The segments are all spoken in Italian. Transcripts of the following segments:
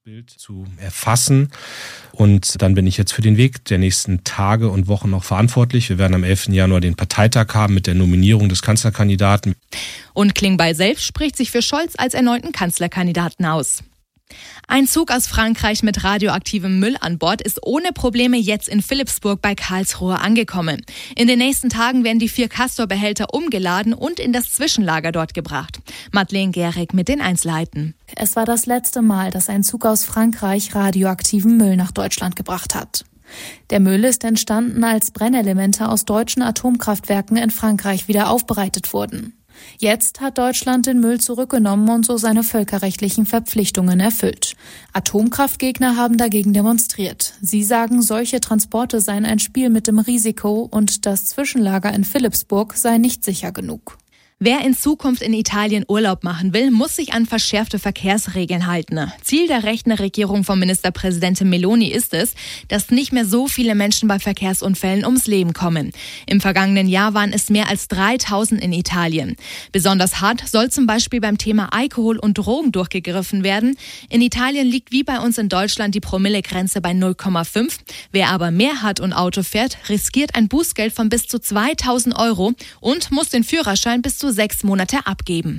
Bild zu erfassen. Und dann bin ich jetzt für den Weg der nächsten Tage und Wochen noch verantwortlich. Wir werden am 11. Januar den Parteitag haben mit der Nominierung des Kanzlerkandidaten. Und Klingbeil selbst spricht sich für Scholz als erneuten Kanzlerkandidaten aus. Ein Zug aus Frankreich mit radioaktivem Müll an Bord ist ohne Probleme jetzt in Philippsburg bei Karlsruhe angekommen. In den nächsten Tagen werden die 4 Castor-Behälter umgeladen und in das Zwischenlager dort gebracht. Madeleine Gehrig mit den Einzelheiten. Es war das letzte Mal, dass ein Zug aus Frankreich radioaktiven Müll nach Deutschland gebracht hat. Der Müll ist entstanden, als Brennelemente aus deutschen Atomkraftwerken in Frankreich wieder aufbereitet wurden. Jetzt hat Deutschland den Müll zurückgenommen und so seine völkerrechtlichen Verpflichtungen erfüllt. Atomkraftgegner haben dagegen demonstriert. Sie sagen, solche Transporte seien ein Spiel mit dem Risiko und das Zwischenlager in Philippsburg sei nicht sicher genug. Wer in Zukunft in Italien Urlaub machen will, muss sich an verschärfte Verkehrsregeln halten. Ziel der rechten Regierung von Ministerpräsidentin Meloni ist es, dass nicht mehr so viele Menschen bei Verkehrsunfällen ums Leben kommen. Im vergangenen Jahr waren es mehr als 3000 in Italien. Besonders hart soll zum Beispiel beim Thema Alkohol und Drogen durchgegriffen werden. In Italien liegt wie bei uns in Deutschland die Promillegrenze bei 0,5. Wer aber mehr hat und Auto fährt, riskiert ein Bußgeld von bis zu 2000 € und muss den Führerschein bis zu 6 Monate abgeben.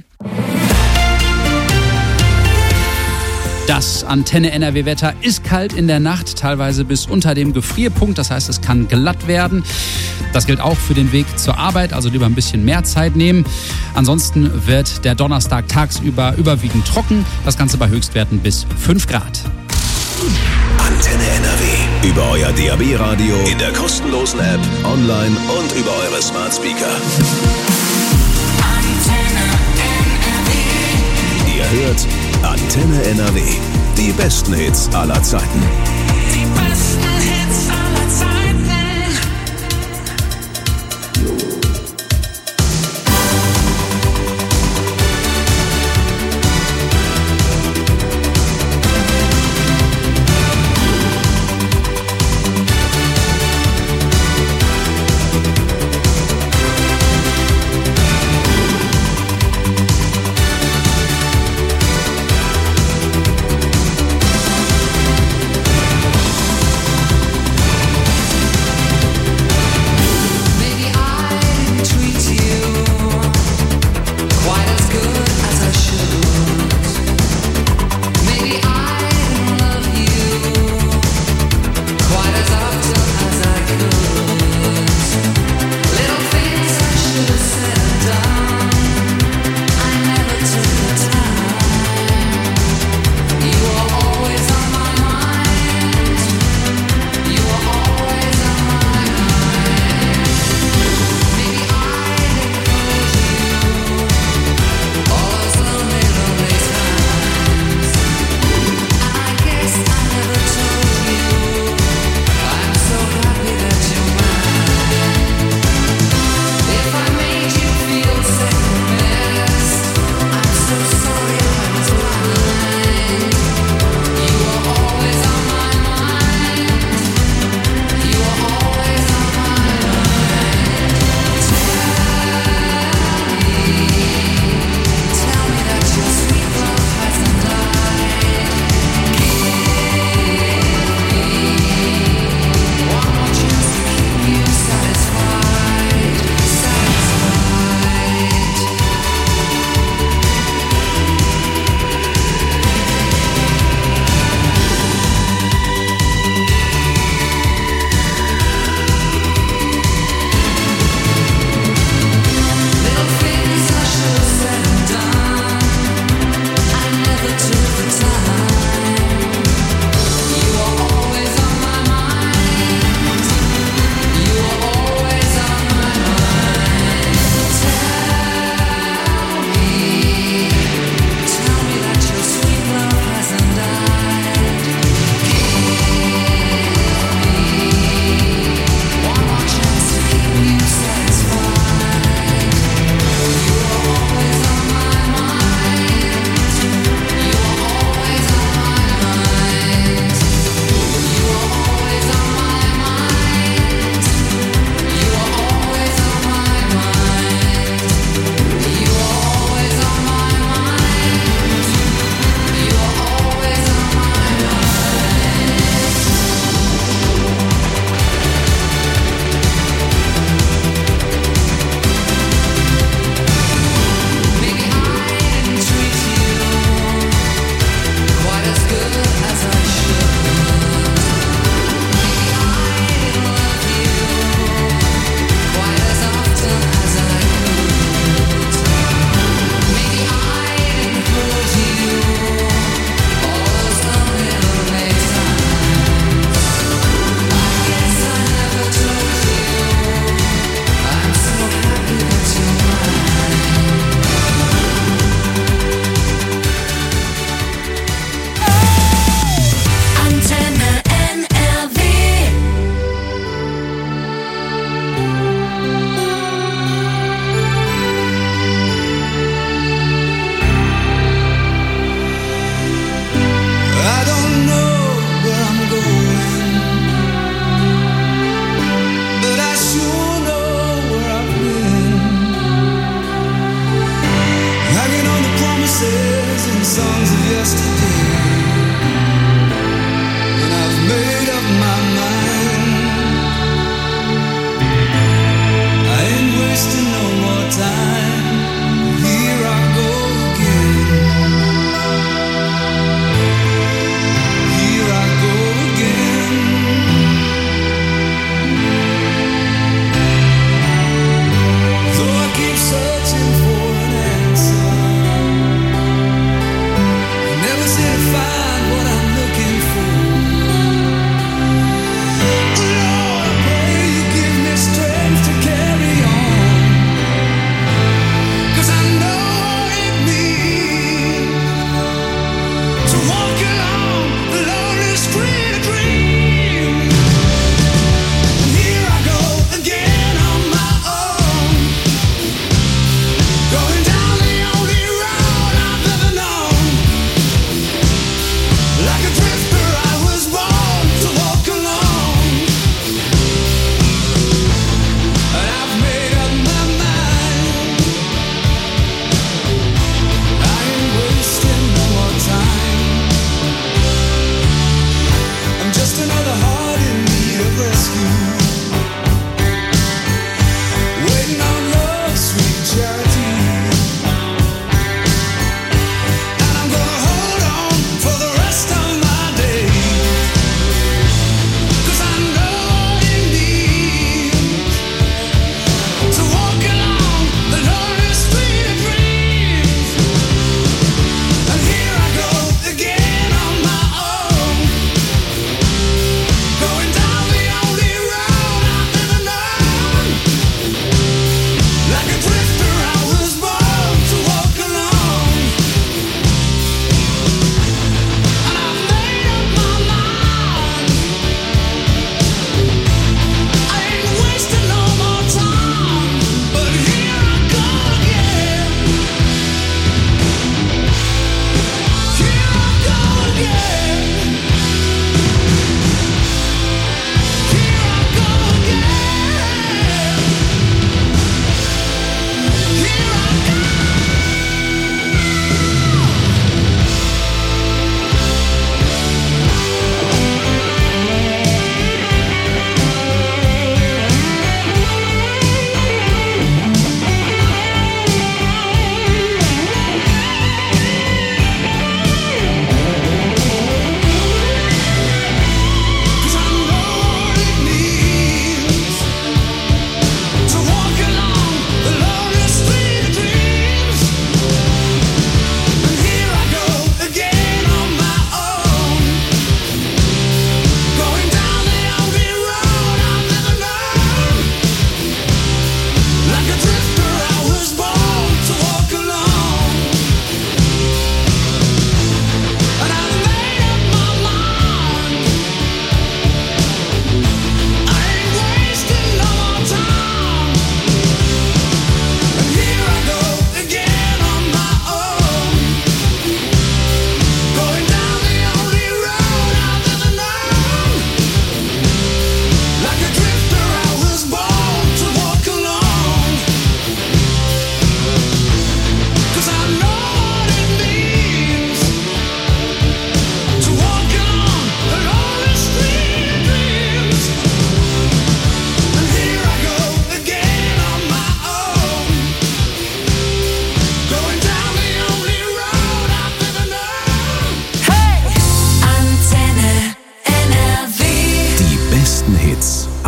Das Antenne NRW-Wetter ist kalt in der Nacht, teilweise bis unter dem Gefrierpunkt. Das heißt, es kann glatt werden. Das gilt auch für den Weg zur Arbeit, also lieber ein bisschen mehr Zeit nehmen. Ansonsten wird der Donnerstag tagsüber überwiegend trocken. Das Ganze bei Höchstwerten bis 5 Grad. Antenne NRW. Über euer DAB-Radio, in der kostenlosen App, online und über eure Smart Speaker. Ihr hört Antenne NRW. Die besten Hits aller Zeiten. Die besten Hits aller Zeiten.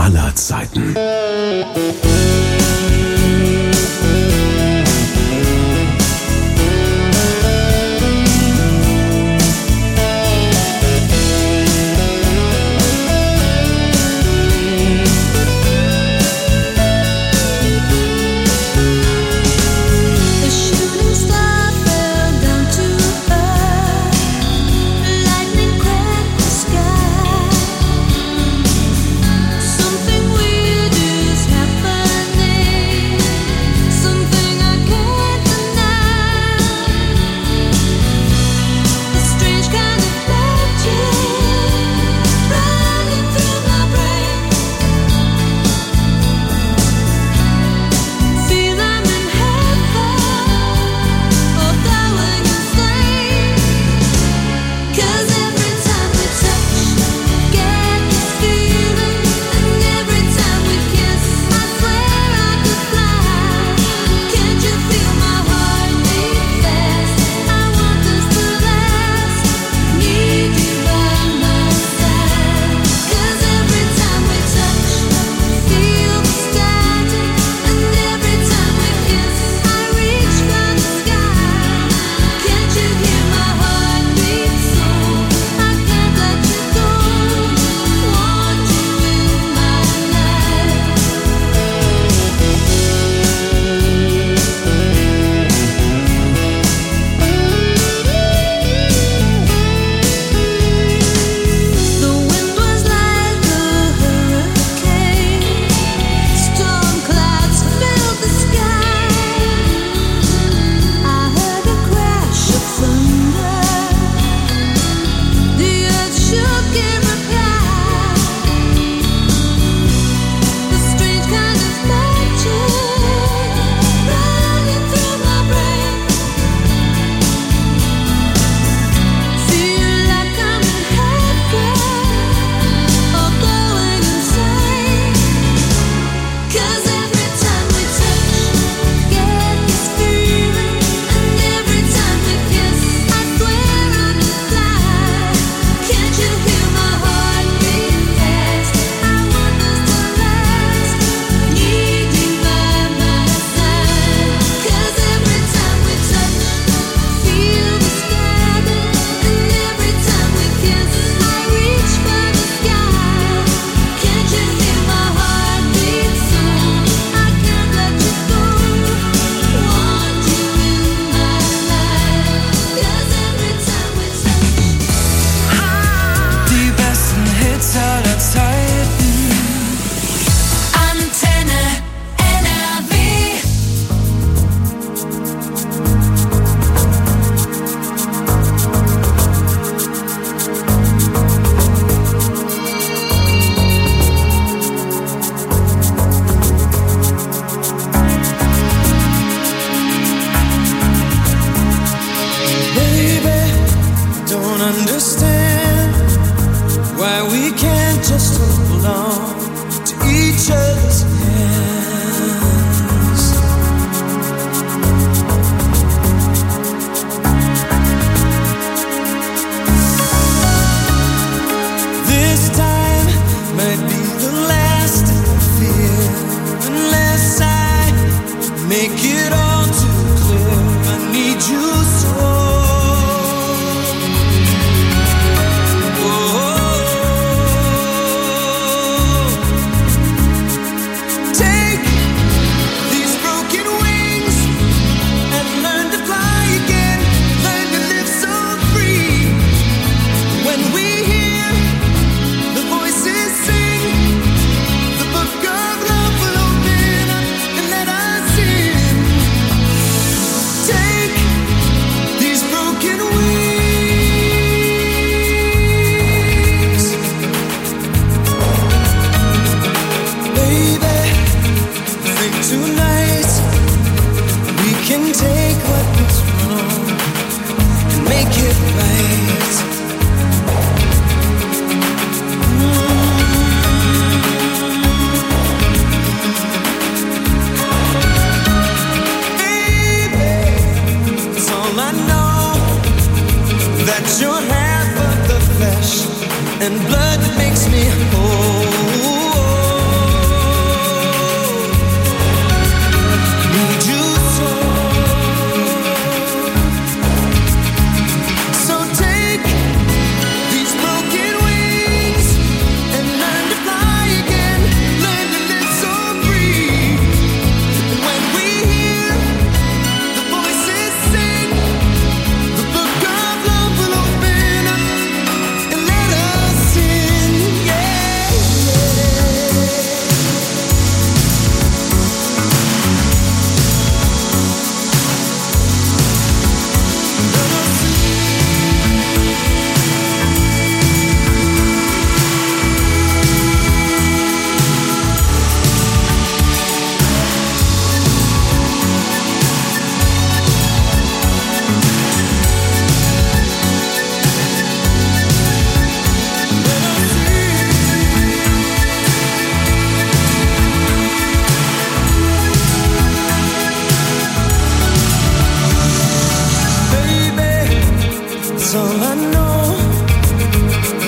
aller Zeiten.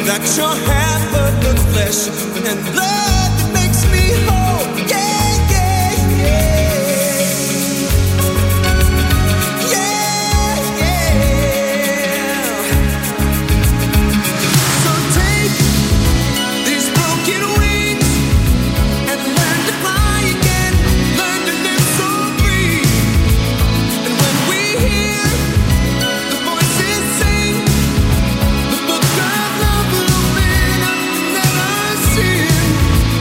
that you're half of the flesh and blood that makes me whole. Yeah, yeah, yeah. Yeah, yeah. So take these broken wings and learn to fly again. Learn to live so free. And when we hear the voices sing, the book of love will open up and let us in.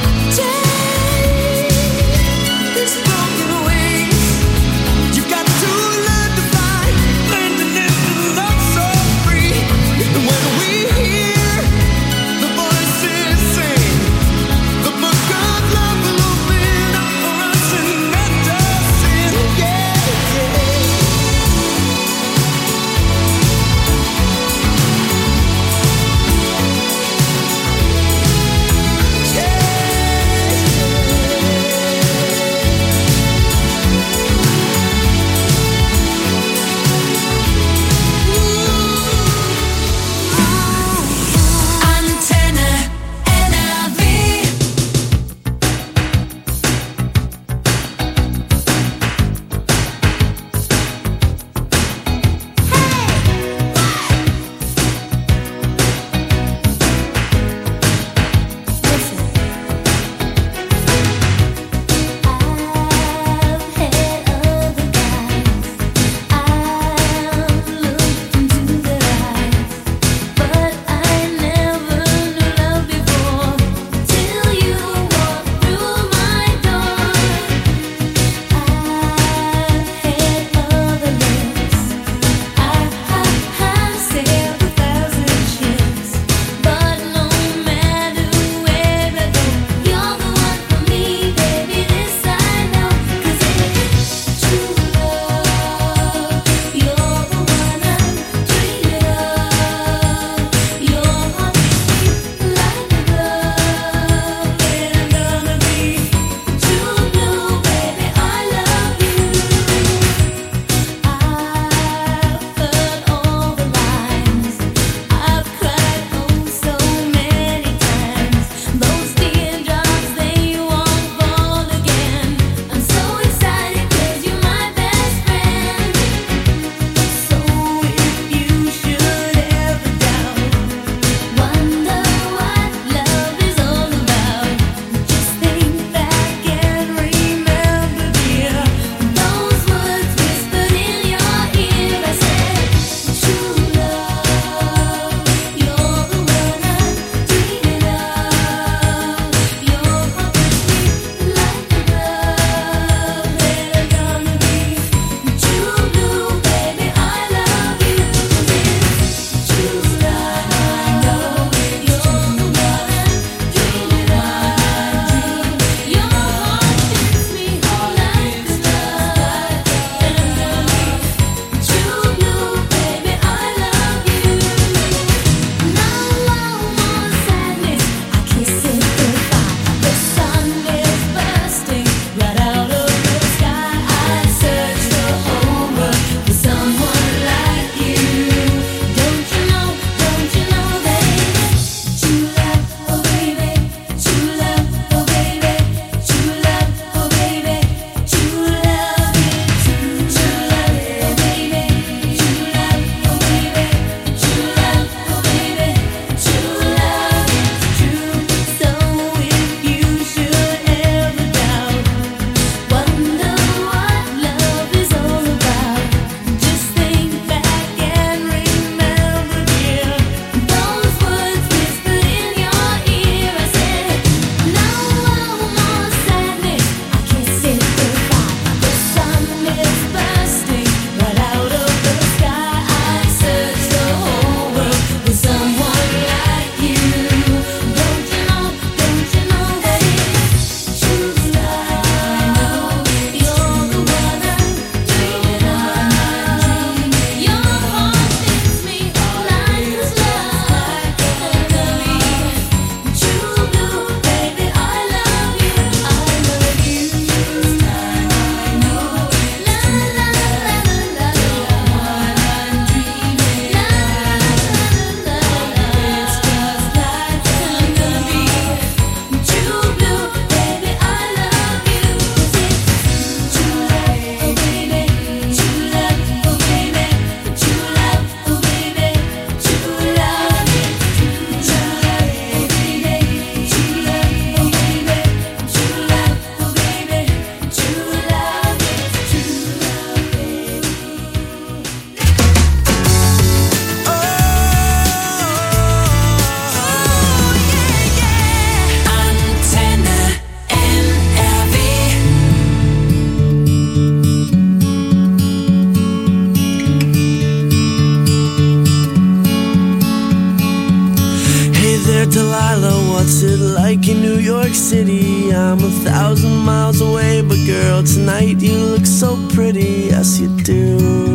there, Delilah, what's it like in New York City? I'm 1,000 miles away, but girl, tonight you look so pretty, yes you do.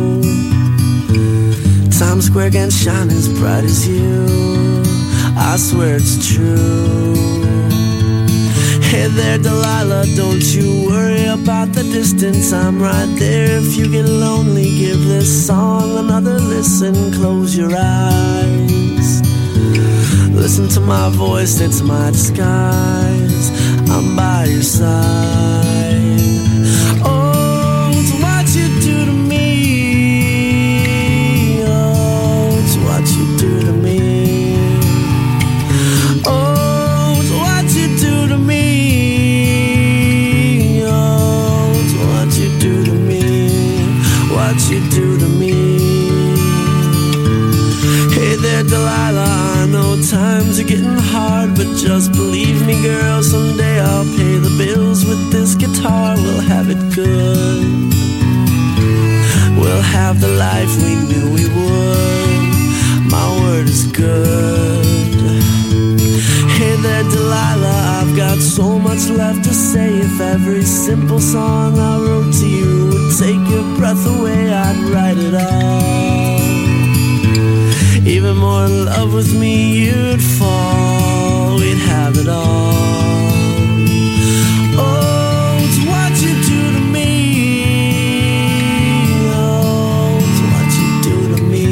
Times Square can't shine as bright as you, I swear it's true. Hey there, Delilah, don't you worry about the distance, I'm right there. If you get lonely, give this song another listen, close your eyes. Listen to my voice, it's my disguise, I'm by your side. Oh, it's what you do to me. Oh, it's what you do to me. Oh, it's what you do to me. Oh, it's what you do to me. What you do to me. Hey there, Delilah, I know times are getting hard, but just believe me, girl, someday I'll pay the bills with this guitar. We'll have it good. We'll have the life we knew we would. My word is good. Hey there, Delilah, I've got so much left to say. If every simple song I wrote to you would take your breath away, I'd write it all. Even more in love with me, you'd fall. We'd have it all. Oh, it's what you do to me. Oh, it's what you do to me.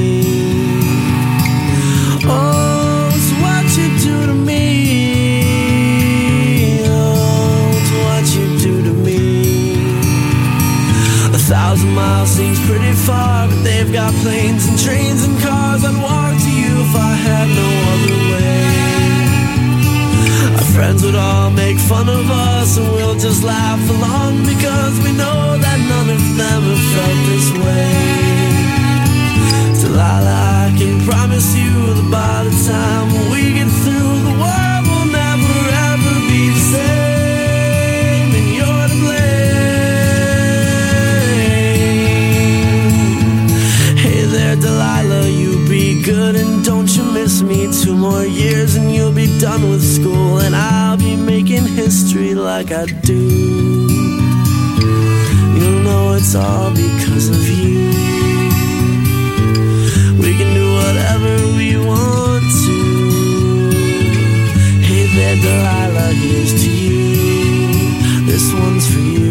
Oh, it's what you do to me. Oh, it's what you do to me. 1,000 miles seems pretty far, but they've got planes and trains and cars. I'd walk to you if I had no other way. Our friends would all make fun of us, and we'll just laugh along, because we know that none of them have felt this way. Delilah, I can promise you that by the time we get through, the world will never ever be the same, and you're to blame. Hey there, Delilah, you be good and don't you miss me. 2 more years and you'll be done with school, and I'll be making history like I do. You'll know it's all because of you. We can do whatever we want to. Hey there, Delilah, here's to you. This one's for you.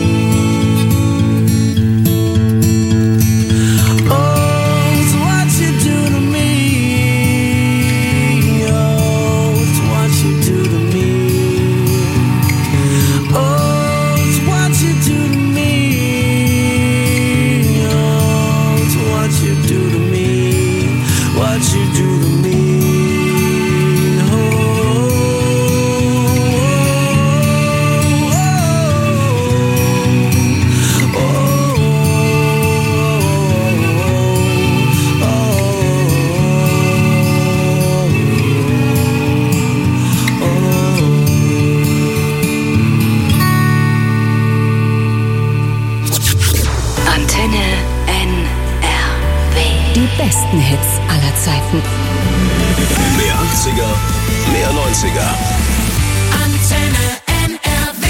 besten Hits aller Zeiten. Mehr 80er, mehr 90er. Antenne NRW.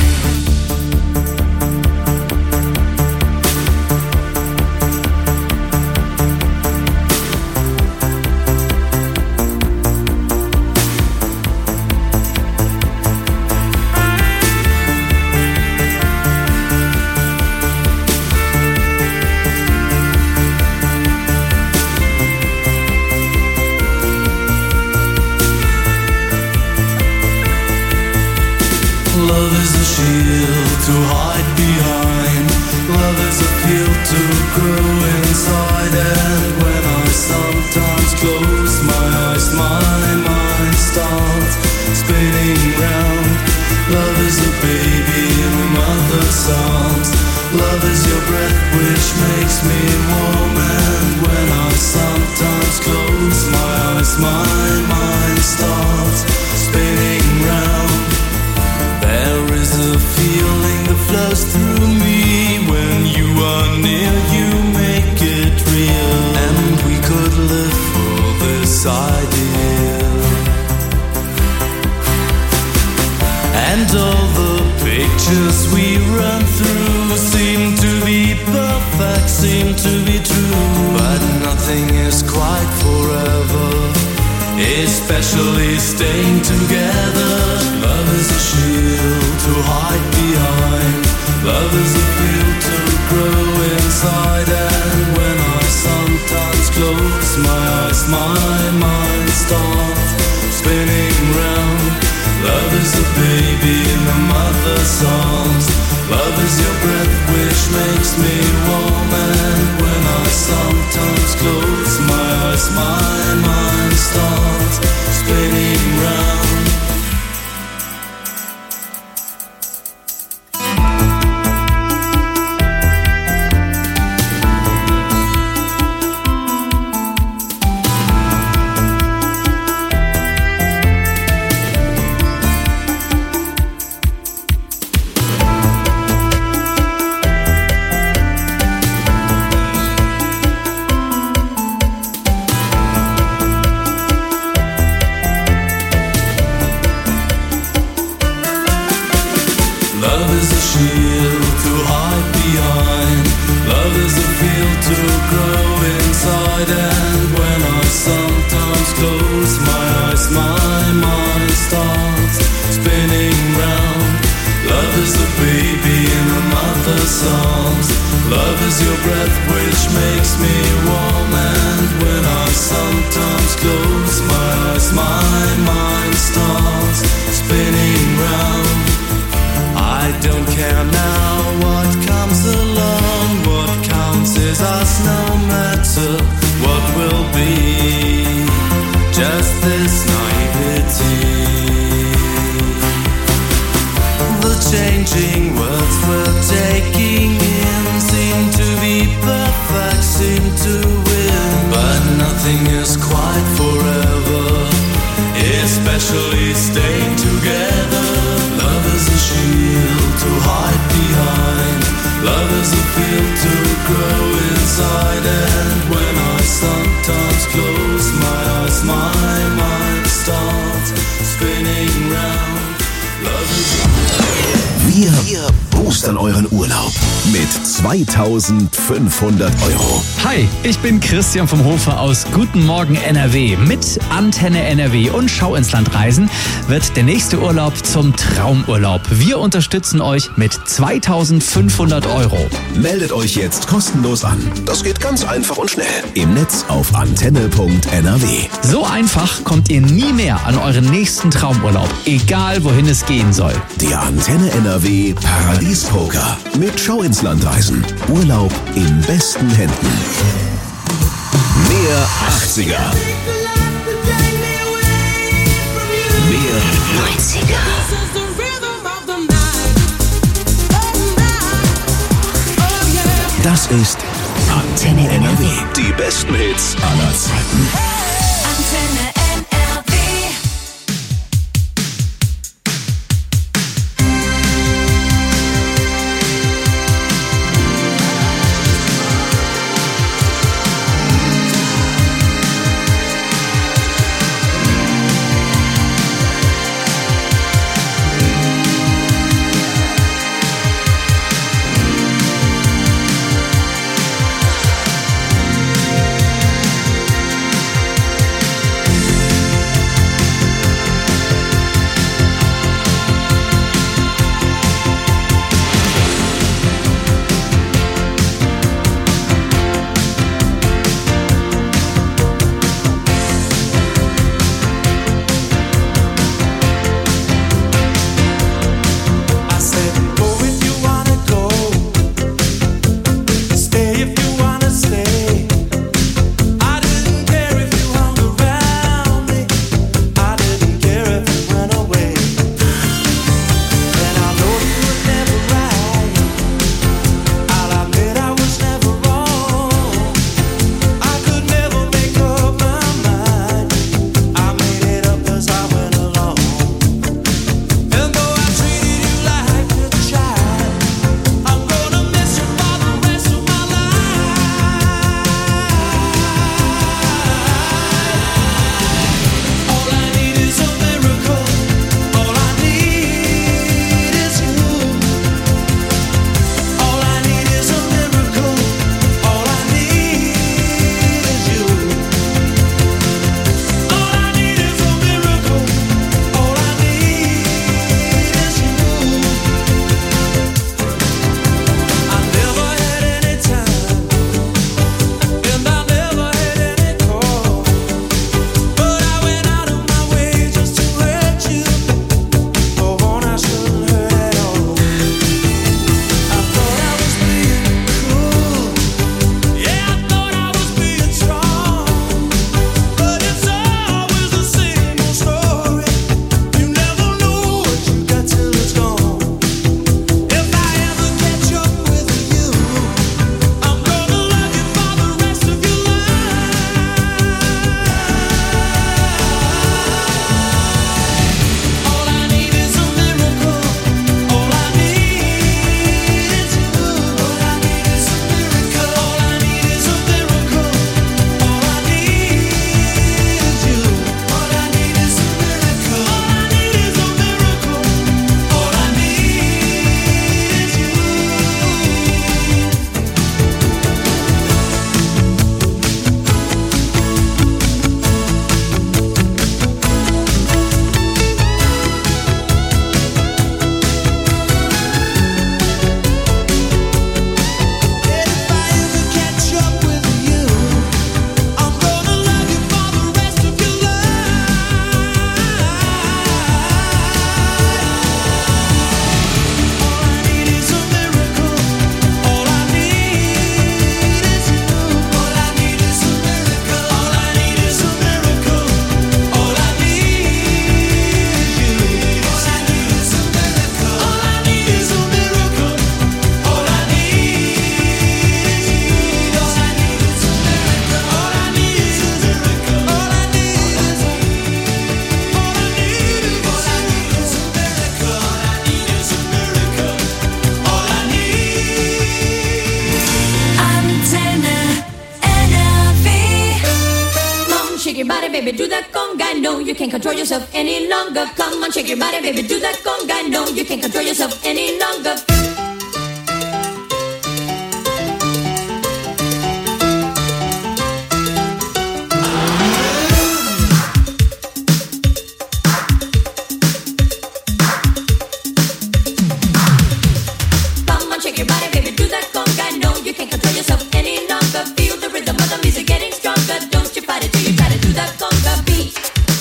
Love is a shield to hide behind. Love is a field to grow inside. And when I sometimes close my eyes, my mind starts spinning round. Love is a baby in a mother's arms. Love is your breath which makes me warm. And when I sometimes close my eyes, my mind starts spinning round. There is a feeling that flows through me. When you are near, you make it real. And we could live for this idea. adventures we run through seem to be perfect, seem to be true, but nothing is quite forever, especially staying together. Love is a shield to hide behind, love is a field to grow inside, and when I sometimes close my eyes, my mind starts spinning round. Love is a baby in the mother's arms, love is your breath which makes me warm, and when I sometimes close my eyes, my mind starts spinning round. Wir boostern euren Urlaub mit 2.500 €. Hi, ich bin Christian vom Hofer aus Guten Morgen NRW. Mit Antenne NRW und Schau ins Land reisen wird der nächste Urlaub zum Traumurlaub. Wir unterstützen euch mit 2.500 €. Meldet euch jetzt kostenlos an. Das geht ganz einfach und schnell. Im Netz auf antenne.nrw. So einfach kommt ihr nie mehr an euren nächsten Traumurlaub, egal wohin es gehen soll. Der Antenne NRW Paradies-Poker. Mit Schau ins Land reisen. Urlaub in besten Händen. Mehr 80er. Mehr 90er. Das ist Antenne NRW. Die besten Hits aller Zeiten. Antenne NRW. baby, do that conga. No, you can't control yourself any longer. Come on, shake your body, baby, do that conga. No, you can't control yourself any longer. Come on, shake your body, baby, do that conga. No, you can't control yourself any longer. Feel the rhythm of the music getting stronger. Don't you fight it till you try to do that conga beat.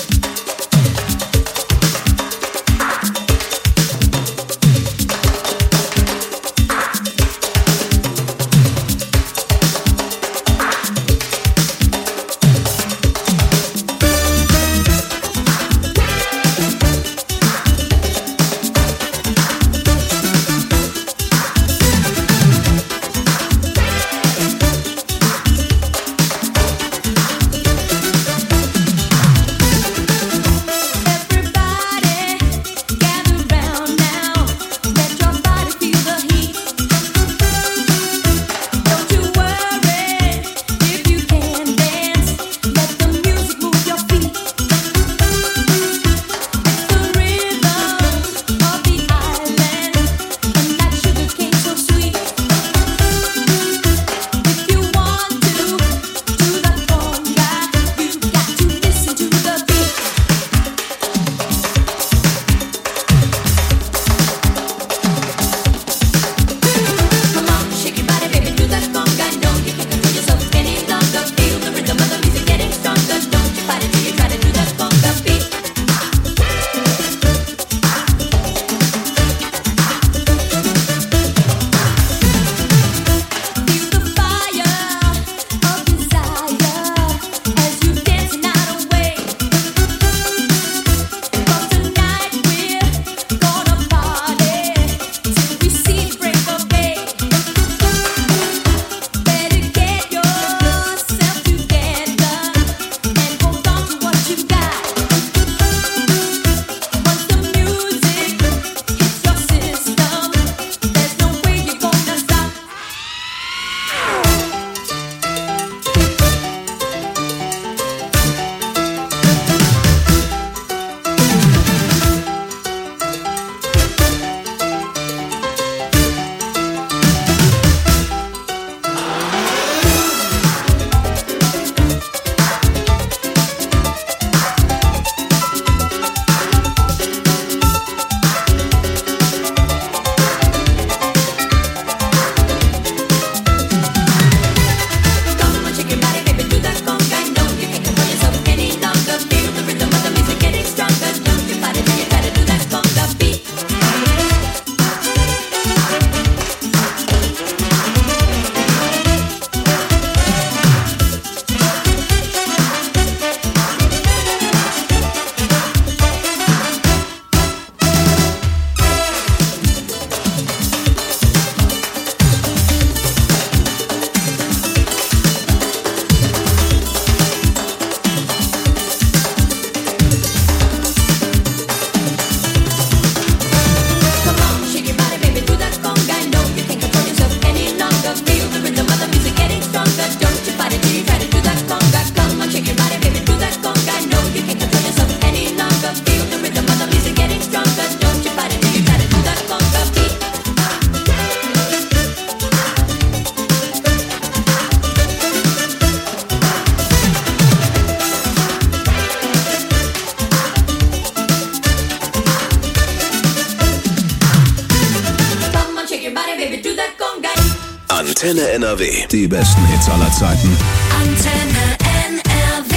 Antenne NRW. Die besten Hits aller Zeiten. Antenne NRW.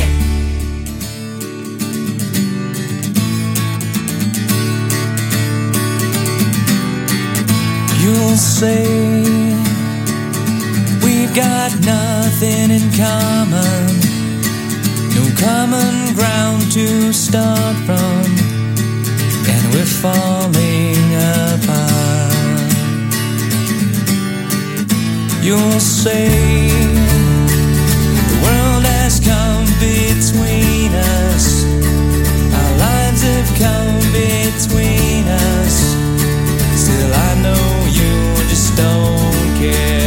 You'll say we've got nothing in common, no common ground to start from, and we're falling apart. You'll say the world has come between us, our lives have come between us. Still I know you just don't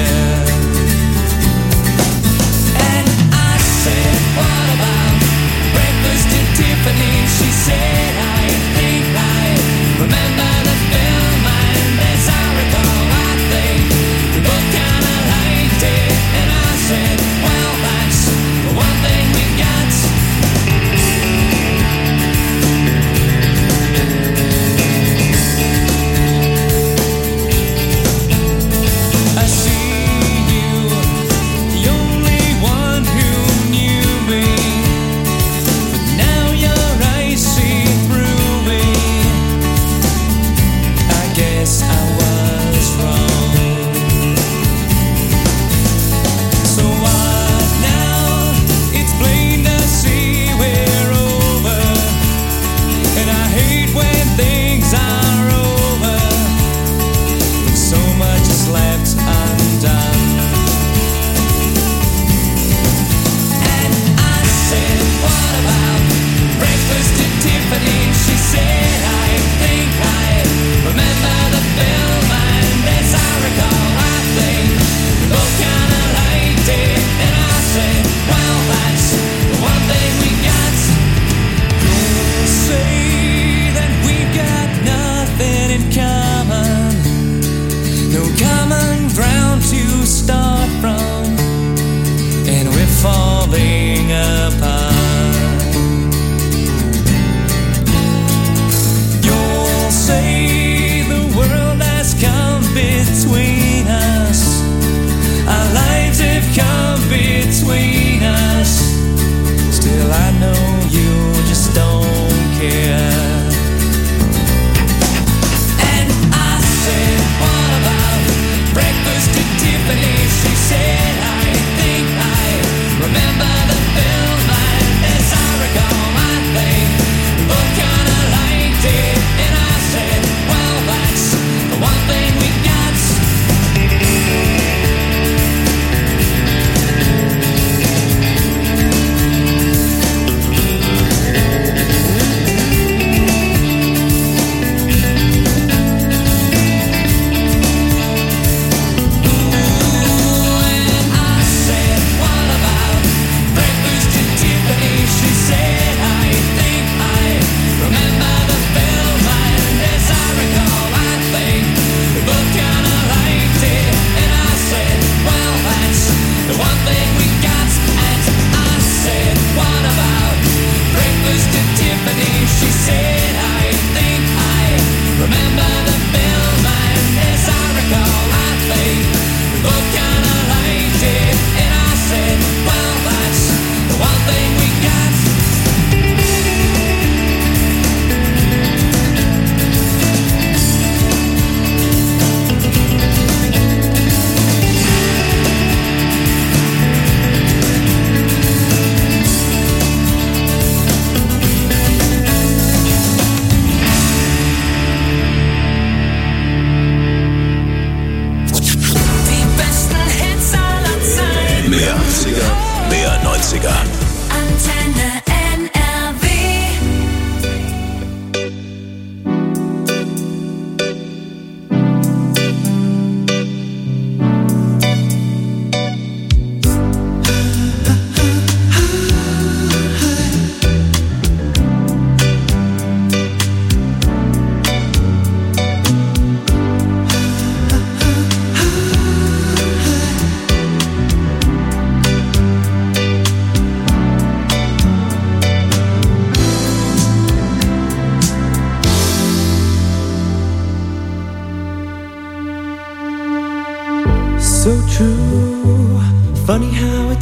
care. And I said, what about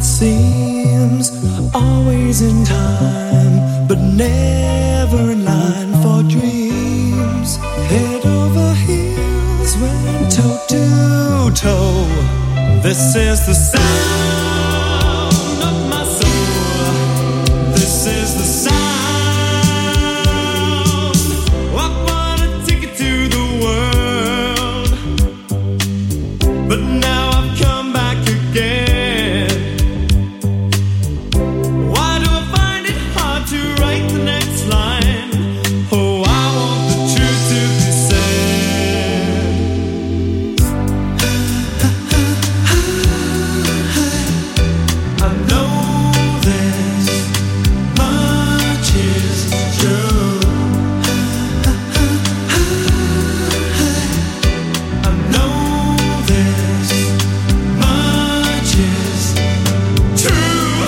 seems always in time, but never in line for dreams. Head over heels, went toe to toe. This is the sound of my soul. This is the sound. I wanna take it to the world, but now I've come back again. Why do I find it hard to write the next line? Oh, I want the truth to be said. I know this much is true. I know this much is true.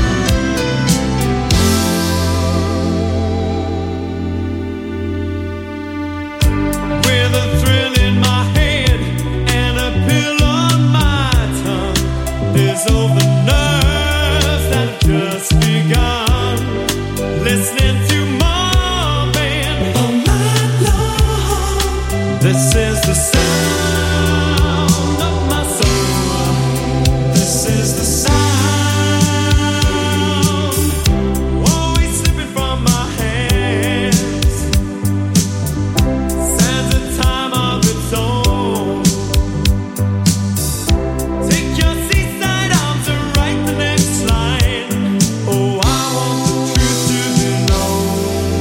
With a thrill in my head and a pill on my tongue, there's over nerves that have just begun. Listening to Marvin all night long. This is the sound of my soul. This is the sound, always slipping from my hands. Stands a time of its own. Take your seaside arms and write the next line. Oh, I want the truth to be known.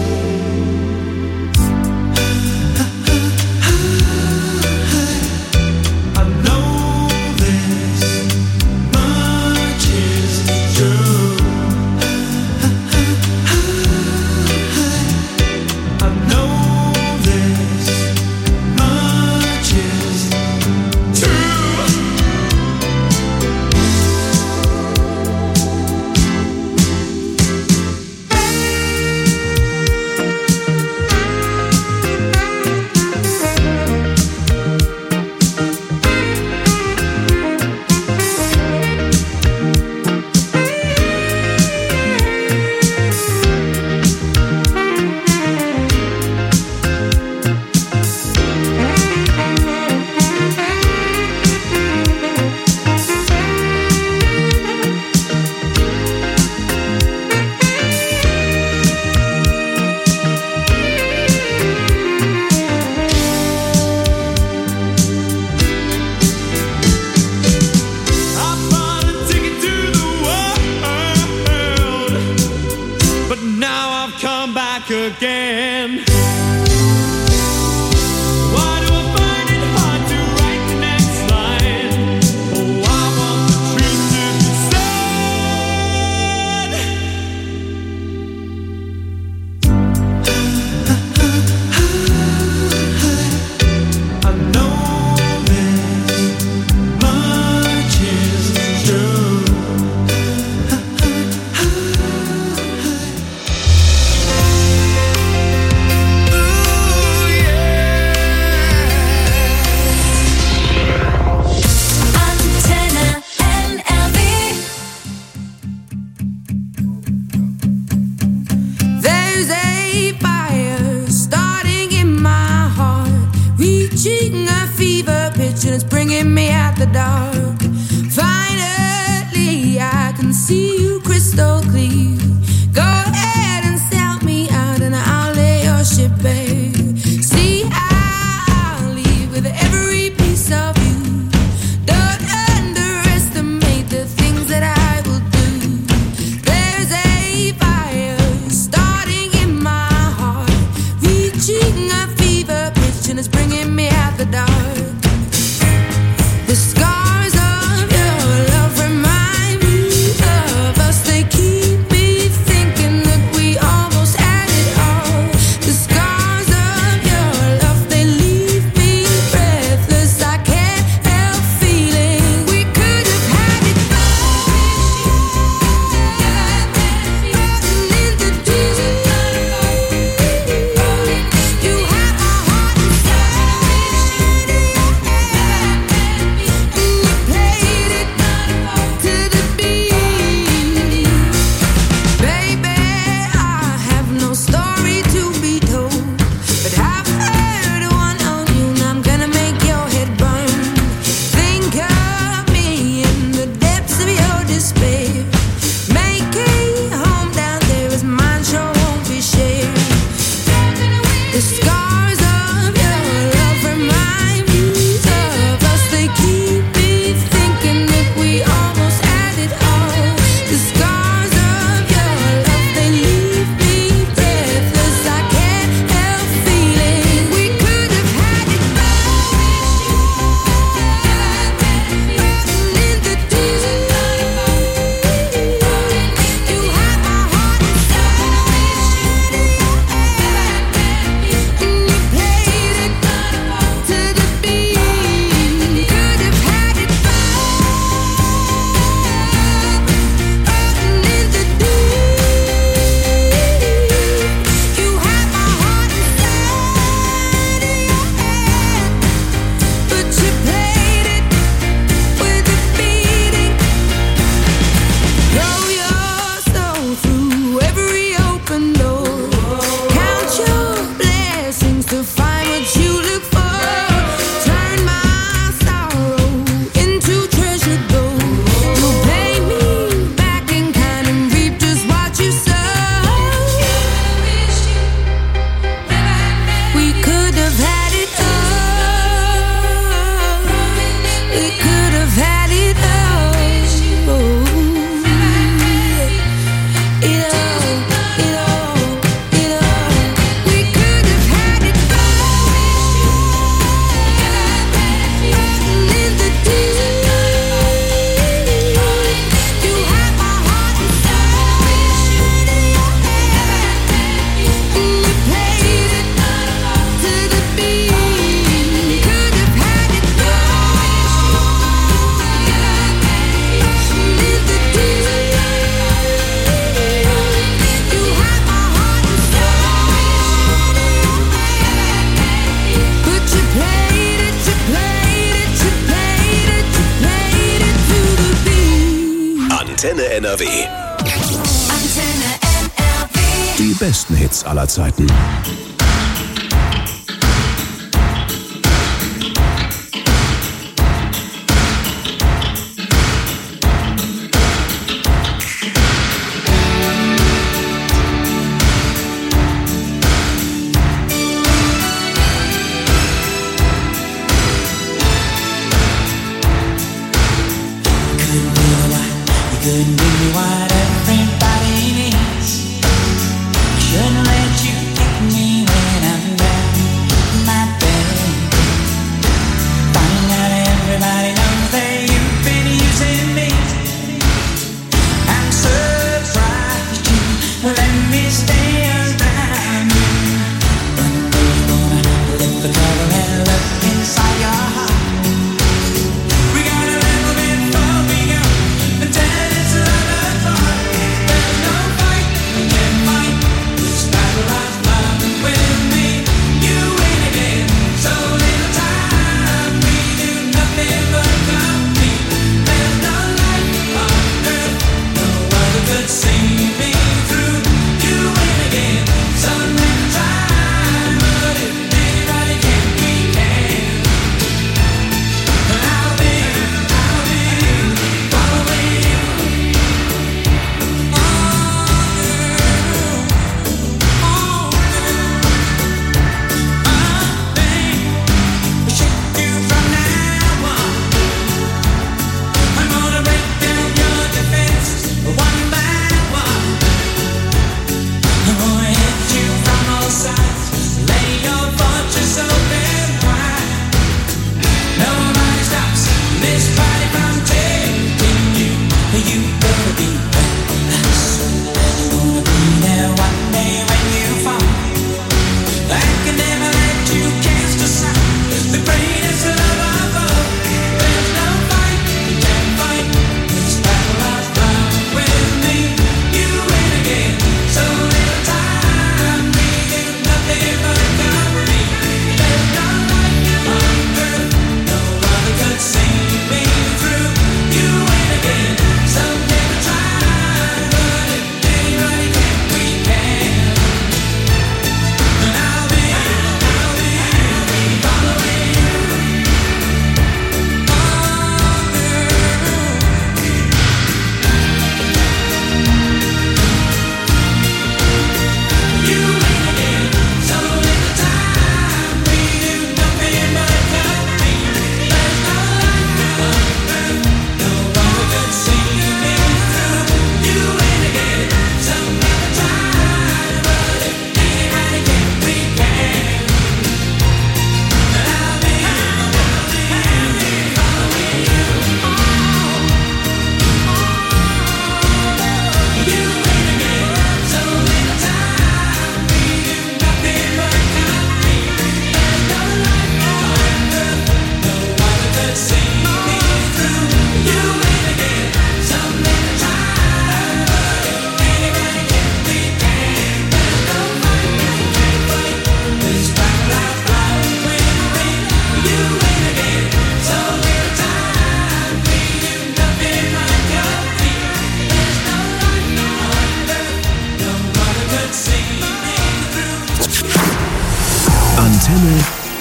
I know this much is true. I know this much is true. I bought a ticket to the world, but now I've come back again. Why do I find it hard to write the next line? Oh, I want the truth to be said. I know this much is true. Ooh, yeah. Antenne NRW. There's a fire starting in my heart, reaching a fever pitch, and it's bringing me out the dark. Finally, I can see you crystal clear. Go ahead and sell me out, and I'll lay your ship bare. See, I'll leave with every piece of you. Don't underestimate the things that I will do. There's a fire starting in my heart, reaching a fever pitch, and it's bringing me out the dark. The scars of scars of your love remind me of us. They keep me thinking that we almost had it all. The scars of your love, they leave me breathless. I can't help feeling we could have had it all. In the deep, you had my heart inside, and you played it to the beat. Could have had it in the deep, you had my heart inside of your hand, but you played it with a beating. Throw your soul through every open door. Count your blessings to find what you look for. Turn my sorrow into treasure gold. You pay me back in kind and reap just what you sow. We could have had it all. We could have had it all. It all. We could have had it all. In the deep, you had my heart inside, and you played it to the beat. Could have had it all. In the deep, you had my heart inside, but you played it to the beat. Antenne NRW. Antenne NRW. Die besten Hits aller Zeiten. Couldn't give me what everybody needs. Shouldn't let you take me Antenne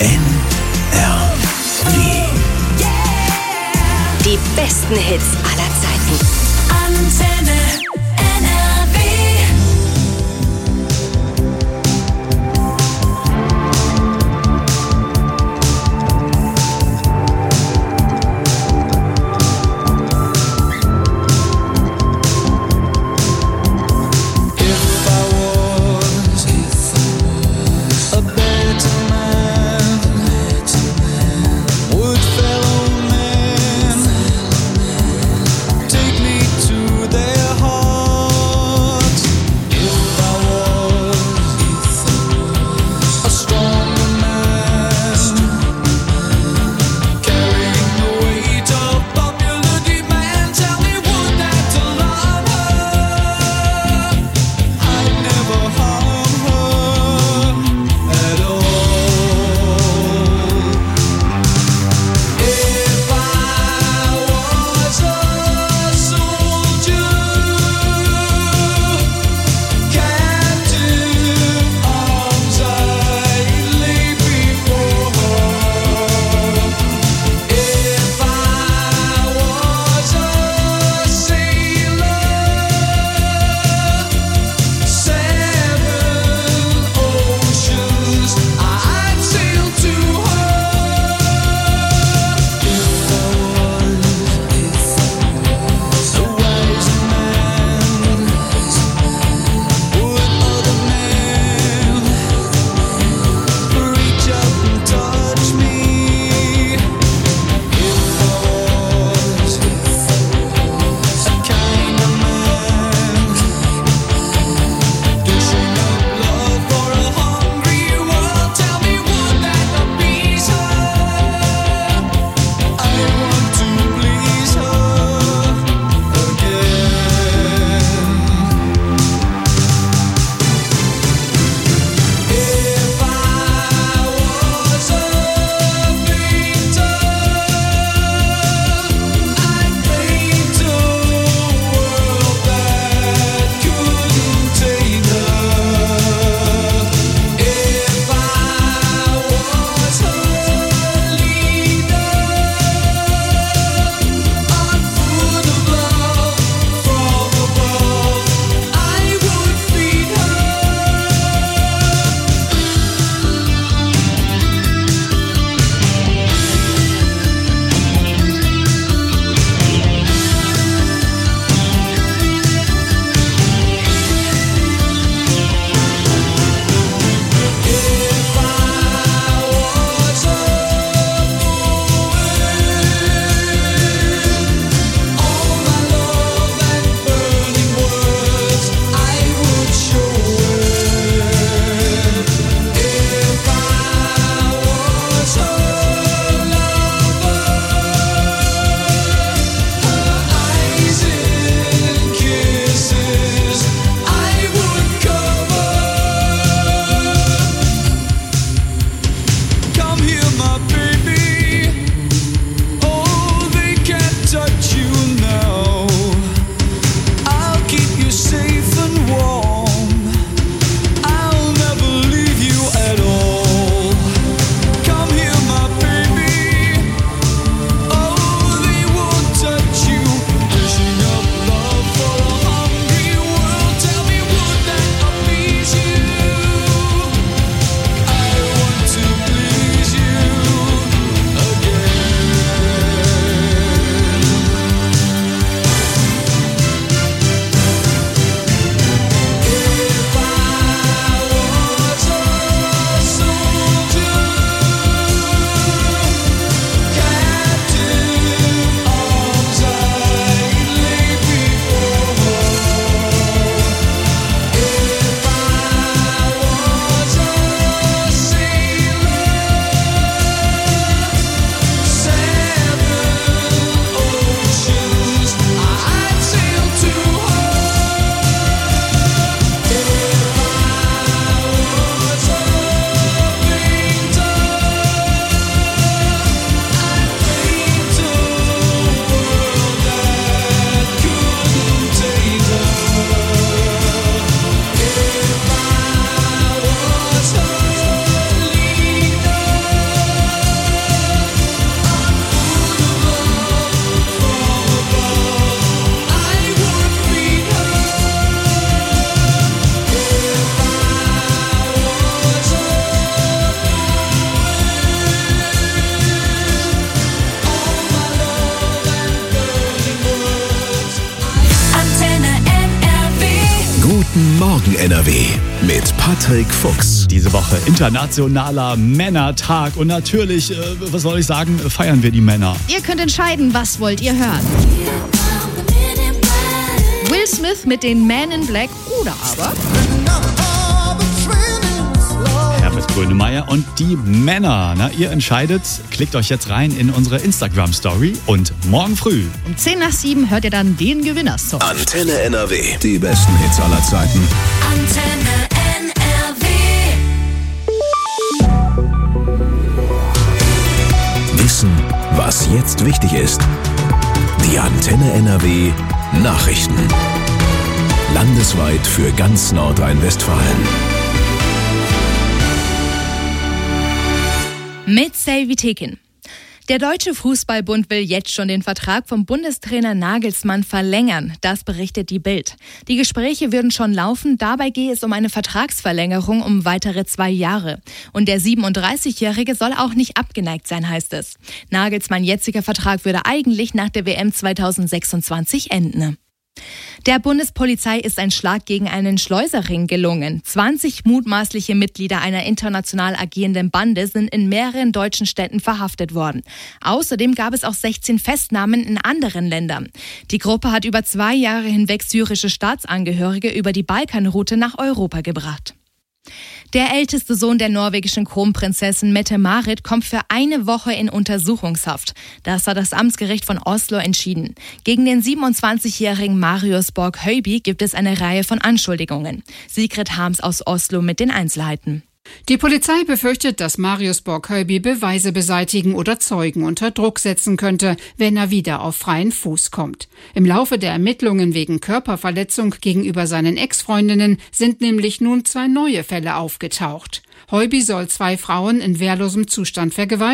NRW. Die besten Hits aller Zeiten. Antenne NRW. Take me to their heart. Morgen NRW mit Patrick Fuchs. Diese Woche internationaler Männertag und natürlich, was soll ich sagen, feiern wir die Männer. Ihr könnt entscheiden, was wollt ihr hören. Will Smith mit den Men in Black oder aber Herbert Grönemeyer und die Männer. Na, ihr entscheidet, klickt euch jetzt rein in unsere Instagram-Story und morgen früh um 6:10 hört ihr dann den Gewinnersong. Antenne NRW. Die besten Hits aller Zeiten. Antenne NRW. Wissen, was jetzt wichtig ist. Die Antenne NRW Nachrichten. Landesweit für ganz Nordrhein-Westfalen. Mit Selvi Tekin. Der Deutsche Fußballbund will jetzt schon den Vertrag vom Bundestrainer Nagelsmann verlängern. Das berichtet die Bild. Die Gespräche würden schon laufen. Dabei gehe es um eine Vertragsverlängerung um weitere 2 Jahre. Und der 37-Jährige soll auch nicht abgeneigt sein, heißt es. Nagelsmanns jetziger Vertrag würde eigentlich nach der WM 2026 enden. Der Bundespolizei ist ein Schlag gegen einen Schleuserring gelungen. 20 mutmaßliche Mitglieder einer international agierenden Bande sind in mehreren deutschen Städten verhaftet worden. Außerdem gab es auch 16 Festnahmen in anderen Ländern. Die Gruppe hat über 2 Jahre hinweg syrische Staatsangehörige über die Balkanroute nach Europa gebracht. Der älteste Sohn der norwegischen Kronprinzessin Mette-Marit kommt für 1 Woche in Untersuchungshaft. Das hat das Amtsgericht von Oslo entschieden. Gegen den 27-jährigen Marius Borg-Høiby gibt es eine Reihe von Anschuldigungen. Sigrid Harms aus Oslo mit den Einzelheiten. Die Polizei befürchtet, dass Marius Borg-Høiby Beweise beseitigen oder Zeugen unter Druck setzen könnte, wenn er wieder auf freien Fuß kommt. Im Laufe der Ermittlungen wegen Körperverletzung gegenüber seinen Ex-Freundinnen sind nämlich nun 2 neue Fälle aufgetaucht. Høiby soll 2 Frauen in wehrlosem Zustand vergewaltigt